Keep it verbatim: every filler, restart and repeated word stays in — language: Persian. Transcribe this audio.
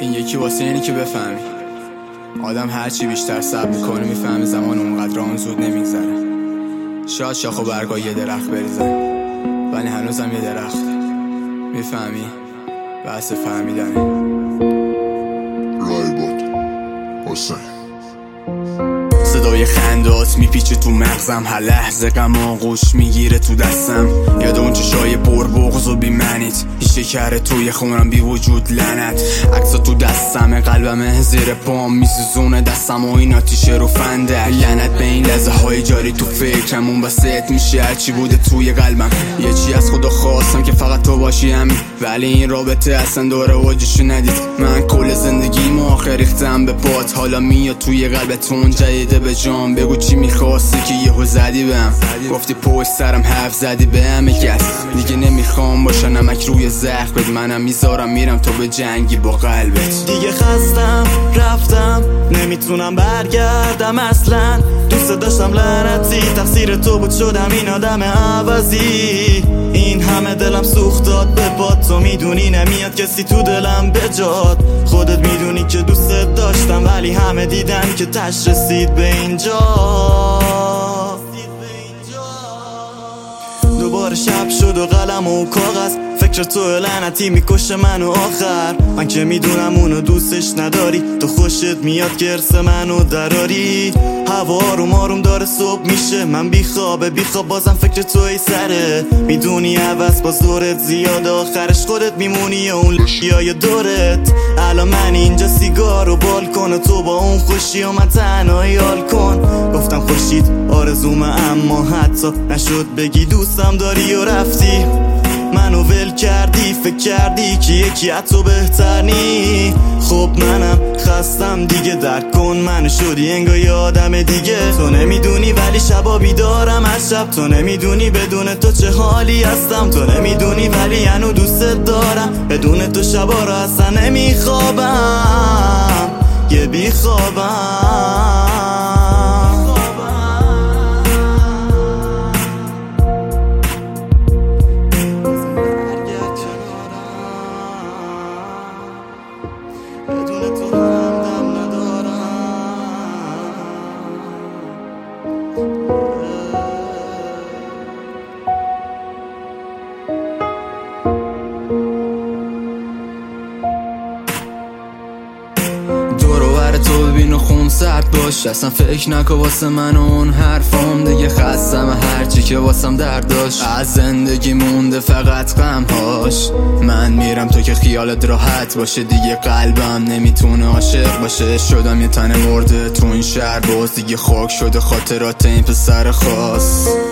این یکی واسه اینی که بفهمی آدم هرچی بیشتر صبر میکنه میفهمی زمان اونقدر آن زود نمیگذره. شاید شاخ و برگا یه درخت بریزن ولی هنوزم یه درخت. میفهمی؟ بحث فهمیدنه. رایبات حسین صدای خندات میپیچه تو مغزم، هر لحظه غم آغوش میگیره تو دستم. یاد اون چشای پر بغض و بی‌معنیت، هیچ شکر توی خونم بی وجود لعنت. عکسا تو دستم قلبم زیر پام میسوزونه دستم و این آتیشه رو فندک. لعنت به این لحظه های جاری تو فکرم، اون بسیت میشه هرچی بوده توی قلبم. یه چی از خدا خواستم که فقط تو باشی همین، ولی این رابطه اصلا دوره واجشو ندید. من کل زندگیمو آخر ریختم به پات، حالا میاد توی قلبتون جدیده به جام. بگو چی میخواستی که یهو زدی بهم، گفتی پشت سرم حرف زدی به همه کس. دیگه نمیخوام باشه نمک روی زخمت، منم میذارم میرم تو به جنگی با قلبت. دیگه خستم رفتم نمیتونم برگردم اصلا، دوست داشتم لعنتی تقصیر تو بود شدم این آدم عوضی. این همه دلم سوخت داد به باد، تو میدونی نمیاد کسی تو دلم بجاد. خودت میدونی که دوستت داشتم ولی همه دیدن که تش رسید به اینجا. دوباره شب شد و قلم و کاغذ، فکر تو لعنتی میکشه منو آخر. من که میدونم اونو دوستش نداری، تو خوشت میاد که ارث منو دراری. هوا آروم آروم داره صبح میشه، من بیخوابه بیخواب بازم فکر تو ای سره. میدونی عوض باز دورت زیاد، آخرش خودت میمونی و اون لشیای دورت. الان من اینجا سیگار و بالکن، تو با اون خوشی و من تنهایی حال کن. گفتم خوشید آرزومه اما حتی نشد بگی دوستم داری و رفتی. منو ول کردی فکر کردی که یکی از تو بهتر نی. خب منم خستم دیگه درک کن منو، شدی انگار یه آدم دیگه. تو نمیدونی ولی شبا بیدارم از شب، تو نمیدونی بدون تو چه حالی هستم. تو نمیدونی ولی هنو دوستت دارم، بدون تو شبا رو اصلا نمیخوابم یه بیخوابم. تو ببین و خون سرد باش، اصلا فکر نکن واسه من اون حرفام. دیگه خستم هرچی که واسم درد داشت، از زندگی مونده فقط غمهاش. من میرم تو که خیالت راحت باشه، دیگه قلبم نمیتونه عاشق باشه. شدم یه تن مرده تو این شهر باز، دیگه خاک شده خاطرات این پسر خاص.